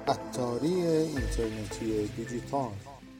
عطاری اینترنتی دیجیتال.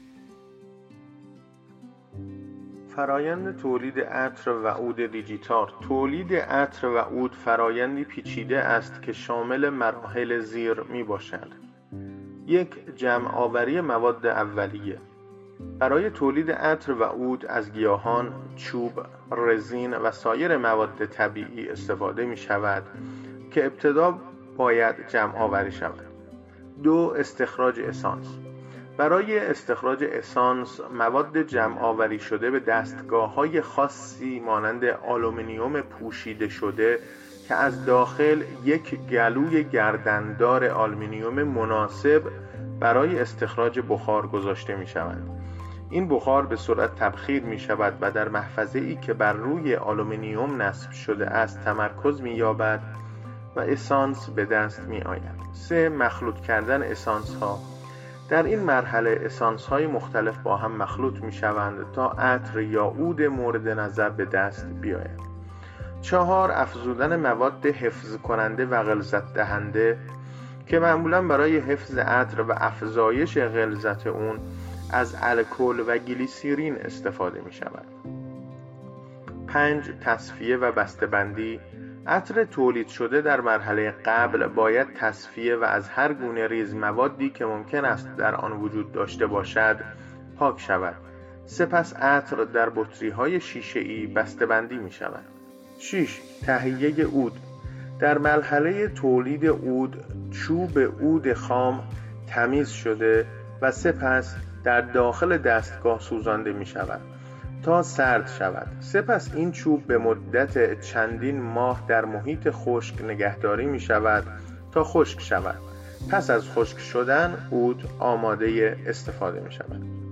فرایند تولید عطر و عود دیجیتال. تولید عطر و عود فرایندی پیچیده است که شامل مراحل زیر می باشد. 1. جمع آوری مواد اولیه. برای تولید عطر و عود از گیاهان، چوب، رزین و سایر مواد طبیعی استفاده می شود که ابتدا باید جمع آوری شود. 2. استخراج اسانس. برای استخراج اسانس مواد جمع آوری شده به دستگاه‌های خاصی مانند آلومینیوم پوشیده شده که از داخل یک گلوی گردندار آلومینیوم مناسب برای استخراج بخار گذاشته می شوند. این بخار به سرعت تبخیر می شود و در محفظه‌ای که بر روی آلومینیوم نصب شده است تمرکز می یابد و اسانس به دست می آید. 3. مخلوط کردن اسانس ها. در این مرحله اسانس های مختلف با هم مخلوط می شوند تا عطر یا عود مورد نظر به دست بیاید. 4. افزودن مواد حفظ کننده و غلظت دهنده که معمولا برای حفظ عطر و افزایش غلظت اون از الکل و گلیسیرین استفاده می شود. 5. تصفیه و بسته‌بندی. عطر تولید شده در مرحله قبل باید تصفیه و از هر گونه ریز موادی که ممکن است در آن وجود داشته باشد پاک شود. سپس عطر در بطری‌های شیشه‌ای بسته‌بندی می شود. 6. تهیه عود. در مرحله تولید عود چوب عود خام تمیز شده و سپس در داخل دستگاه سوزانده می شود تا سرد شود. سپس این چوب به مدت چندین ماه در محیط خشک نگهداری می شود تا خشک شود. پس از خشک شدن عود آماده استفاده می شود.